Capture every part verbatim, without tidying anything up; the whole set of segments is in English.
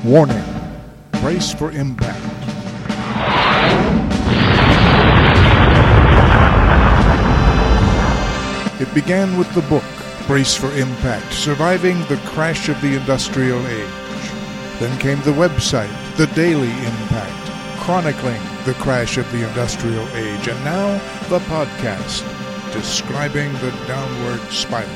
Warning. Brace for impact. It began with the book, Brace for Impact, Surviving the Crash of the Industrial Age. Then came the website, The Daily Impact, chronicling the crash of the Industrial Age. And now, the podcast, describing the downward spiral.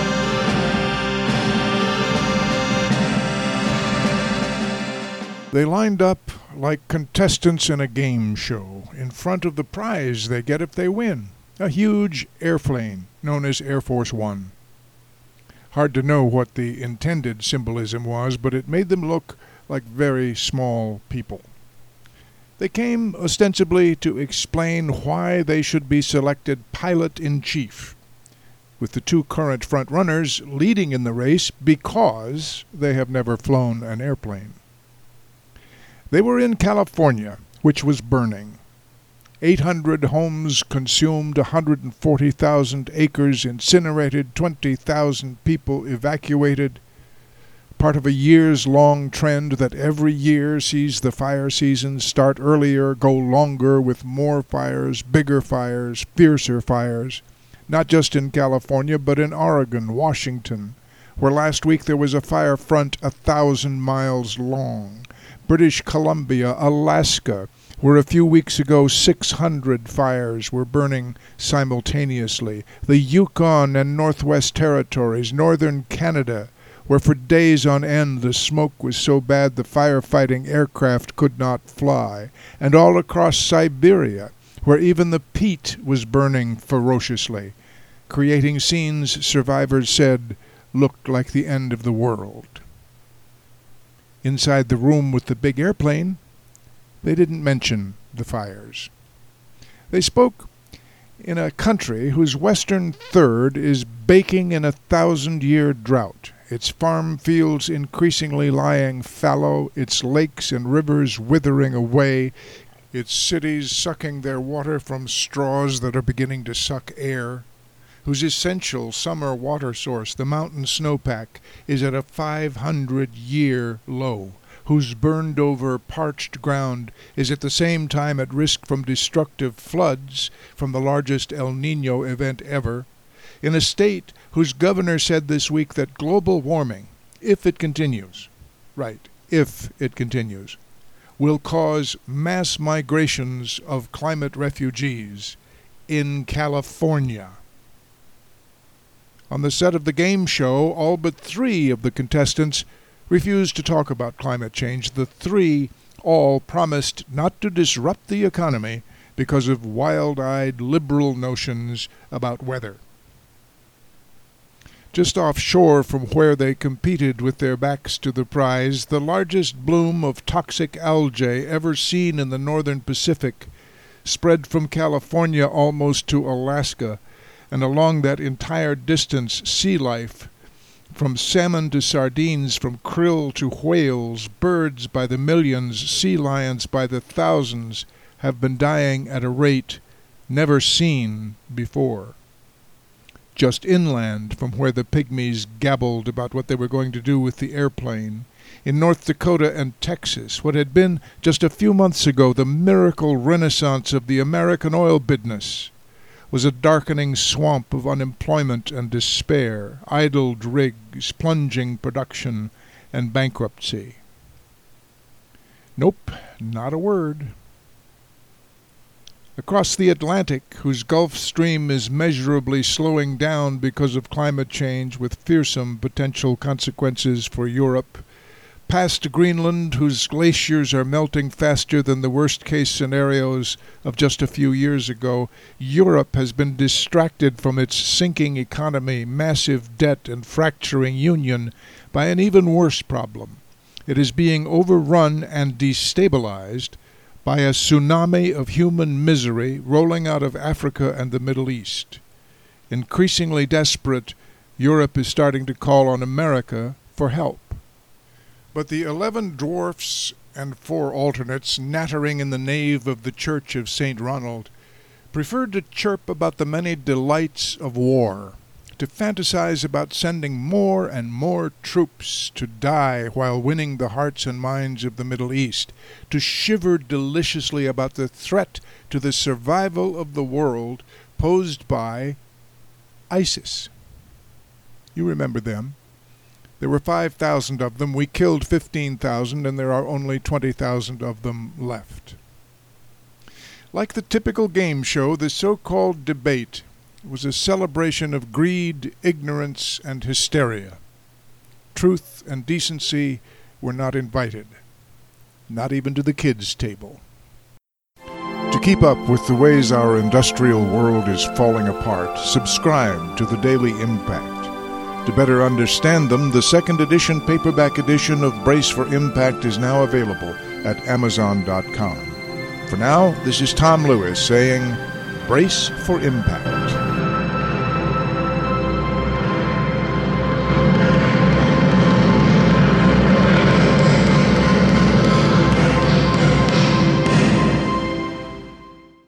They lined up like contestants in a game show in front of the prize they get if they win, a huge airplane known as Air Force One. Hard to know what the intended symbolism was, but it made them look like very small people. They came ostensibly to explain why they should be selected pilot-in-chief, with the two current front-runners leading in the race because they have never flown an airplane. They were in California, which was burning. eight hundred homes consumed, one hundred forty thousand acres incinerated, twenty thousand people evacuated. Part of a years-long trend that every year sees the fire seasons start earlier, go longer, with more fires, bigger fires, fiercer fires. Not just in California, but in Oregon, Washington, where last week there was a fire front a thousand miles long. British Columbia, Alaska, where a few weeks ago six hundred fires were burning simultaneously. The Yukon and Northwest Territories, northern Canada, where for days on end the smoke was so bad the firefighting aircraft could not fly. And all across Siberia, where even the peat was burning ferociously, creating scenes survivors said looked like the end of the world. Inside the room with the big airplane, they didn't mention the fires. They spoke in a country whose western third is baking in a thousand-year drought, its farm fields increasingly lying fallow, its lakes and rivers withering away, its cities sucking their water from straws that are beginning to suck air, whose essential summer water source, the mountain snowpack, is at a five hundred year low, whose burned-over, parched ground is at the same time at risk from destructive floods from the largest El Niño event ever, in a state whose governor said this week that global warming, if it continues, right, if it continues, will cause mass migrations of climate refugees in California. On the set of the game show, all but three of the contestants refused to talk about climate change. The three all promised not to disrupt the economy because of wild-eyed liberal notions about weather. Just offshore from where they competed with their backs to the prize, the largest bloom of toxic algae ever seen in the northern Pacific spread from California almost to Alaska, and along that entire distance sea life, from salmon to sardines, from krill to whales, birds by the millions, sea lions by the thousands, have been dying at a rate never seen before. Just inland from where the pygmies gabbled about what they were going to do with the airplane, in North Dakota and Texas, what had been just a few months ago the miracle renaissance of the American oil business, was a darkening swamp of unemployment and despair, idled rigs, plunging production, and bankruptcy. Nope, not a word. Across the Atlantic, whose Gulf Stream is measurably slowing down because of climate change with fearsome potential consequences for Europe, past Greenland, whose glaciers are melting faster than the worst-case scenarios of just a few years ago, Europe has been distracted from its sinking economy, massive debt, and fracturing union by an even worse problem. It is being overrun and destabilized by a tsunami of human misery rolling out of Africa and the Middle East. Increasingly desperate, Europe is starting to call on America for help. But the eleven dwarfs and four alternates nattering in the nave of the Church of Saint Ronald preferred to chirp about the many delights of war, to fantasize about sending more and more troops to die while winning the hearts and minds of the Middle East, to shiver deliciously about the threat to the survival of the world posed by ISIS. You remember them. There were five thousand of them. We killed fifteen thousand, and there are only twenty thousand of them left. Like the typical game show, the so-called debate was a celebration of greed, ignorance, and hysteria. Truth and decency were not invited, not even to the kids' table. To keep up with the ways our industrial world is falling apart, subscribe to the Daily Impact. To better understand them, the second edition paperback edition of Brace for Impact is now available at amazon dot com. For now, this is Tom Lewis saying, Brace for Impact.